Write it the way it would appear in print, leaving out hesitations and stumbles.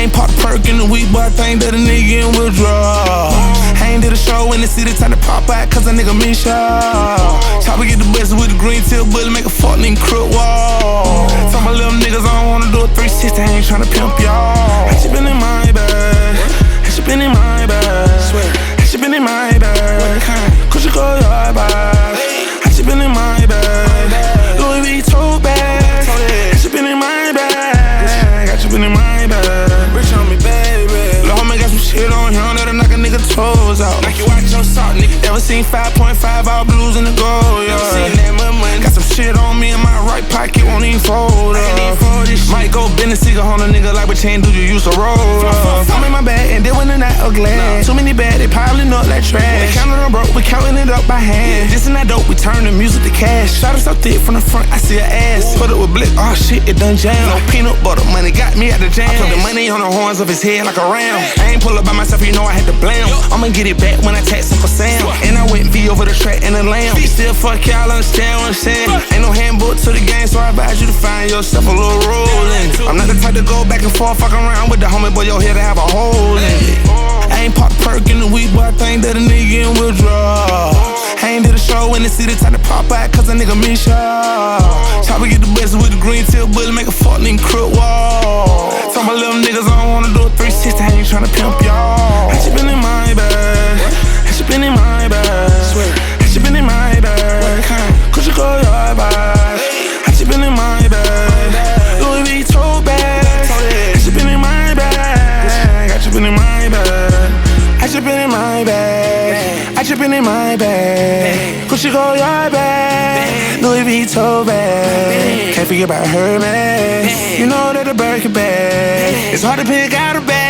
ain't popped a perk in the week, but I think that a nigga in withdrawal. I ain't did a show in the city, time to pop out, cause a nigga miss y'all. Chopper get the best with the green tip bullet, make a fuck nigga crook wall. Some of my little niggas, I don't wanna do a 360, I ain't tryna pimp y'all. I just been in my bag, I just been in my bag, I just been in my bag, cause you go your bag. I just been in my bag, Louis V tote bag, I just been in my bag, I just been in my bag. Rich on me, baby. Lil' homie got some shit on him that'll knock a nigga toes out. Like you watch your salt, nigga. Never seen 5.5 all blues in the gold, yeah. Never seen that much money. Got some shit on me in my right pocket, won't even fold up. Might go bend a cigar on a nigga like what chain do you used to roll up. I'm in my bag and then when the night ugly. Too many bad, they piling up like trash. They counting them broke, we counting it up by hand. This and that dope, we turn the music to cash. Shot us so thick from the front, I see her ass. Put it with blick, oh shit, it done jam. No peanut butter, money got me at the jam. I put the money on the horns of his head like a ram. I ain't pull up by myself, you know I had to blame. I'ma get it back when I tax Uncle Sam. And I went V over the track and the lamb. Still fuck y'all, understand what I'm saying? Ain't no handbook to the game, so I advise you to find yourself a little rule in it. I'm not the type to go back and forth, fuck around with the homie, but you're here to have a hole in it. I ain't popped a perk in the week, but I think that a nigga in withdrawal. I ain't did a show in the city, time to pop out, cause a nigga miss y'all. Chopper get the best with the green tip bullet, make a fuck nigga crook wall. Some of my little niggas, I don't wanna do a 360, I ain't tryna pimp y'all. I just been in my bag, I just been in my bag, I just been in my bag, cause you go your bag. I just been in my bag, Louis V tote bag, I just been in my bag, I just been in my bag, I just been in my bag, I just been in my bag, cause you go your bag, Louis V tote bag. Can't forget about her, man. You know that the Birkin bag, it's hard to pick out a bag.